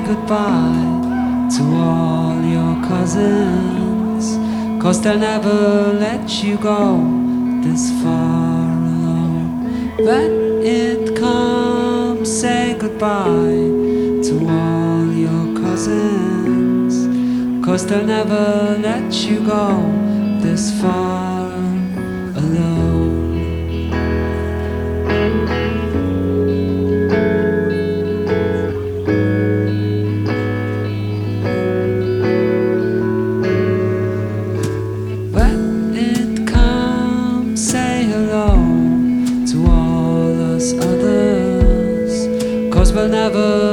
goodbye to all your cousins, 'cause they'll never let you go this far alone. When it comes, say goodbye to all your cousins, 'cause they'll never let you go this far alone.